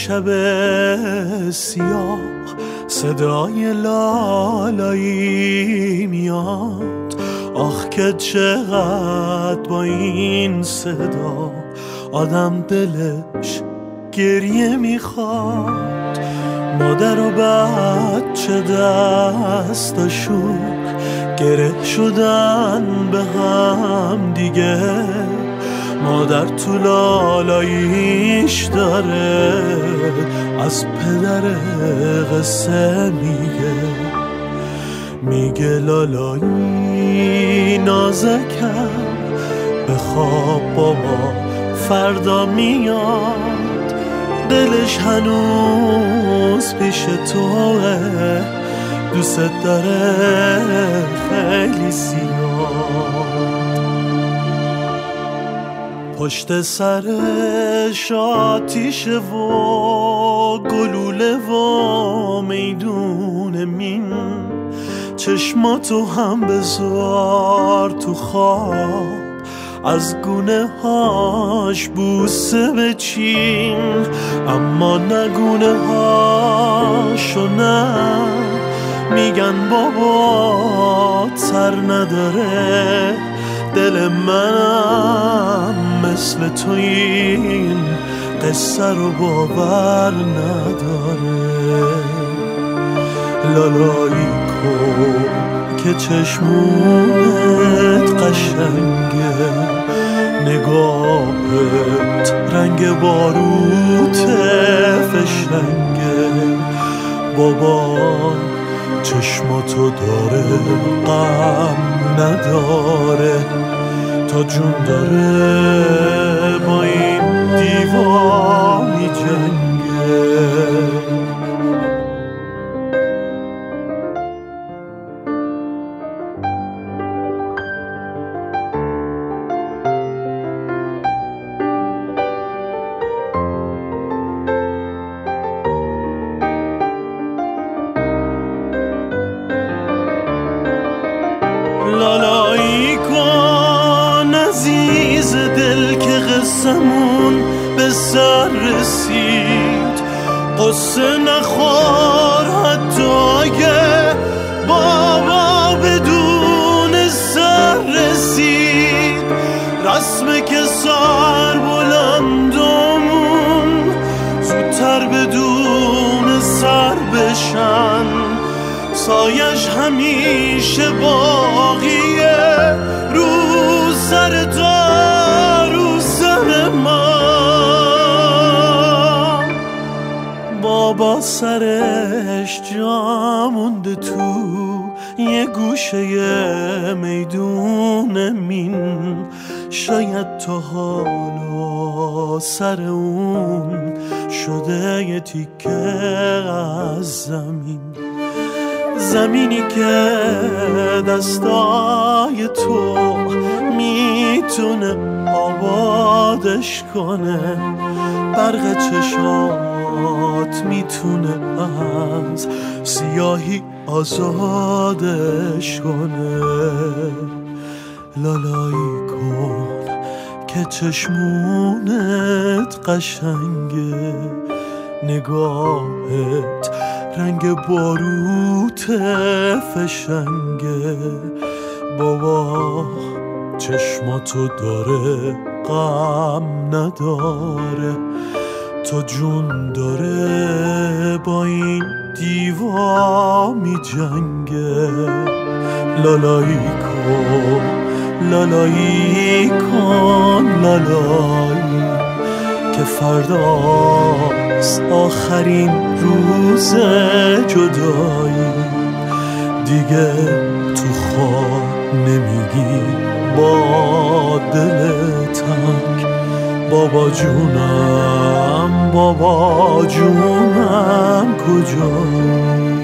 شب سیاه صدای لالایی میاد. آخ که چقدر با این صدا آدم دلش گریه میخواد. مادر و بچه دستاشون گره شدن به هم دیگه. مادر تو لالاییش داره از پدر قصه میگه لالایی نازکم بخواب بابا فردا میاد. دلش هنوز پیش توه دوست داره خیلی زیاد. پشت سرش آتیشه و گلوله و میدون مین. چشماتو هم بذار تو خواب از گونه هاش بوسه بچین. اما نگونه هاشو نه میگن بابا سر نداره. دل منم مثل تو این قصه رو باور نداره. لالایی کن که چشمونت قشنگه. نگاهت رنگ باروت فشنگه. بابا چشماتو داره غم نداره. تا جون داره با این دیوا میجنگه. لالایی کن عزیز دل که قصمون به سر رسید. قصه نخور حتی اگه بابا بدون سر رسید. رسمه که سر بلندمون زودتر بدون سر بشن. سایش همیشه باقیه رو سر تو رو سر من. بابا سرش جا مونده تو یه گوشه میدون مین. شاید تا حالا سر اون شده یه تیکه از زمین. زمینی که دستای تو میتونه آبادش کنه. برق چشات میتونه از سیاهی آزادش کنه. لالایی کن که چشمونت قشنگه. نگاهت رنگ باروت فشنگه. بابا چشماتو داره غم نداره. تا جون داره با این دیوا می جنگه. لالایی کن لالایی کن لالایی که فرداست آخرین روز جدایی. دیگه تو خواب نمیگی با دل تنگ بابا جونم کجایی.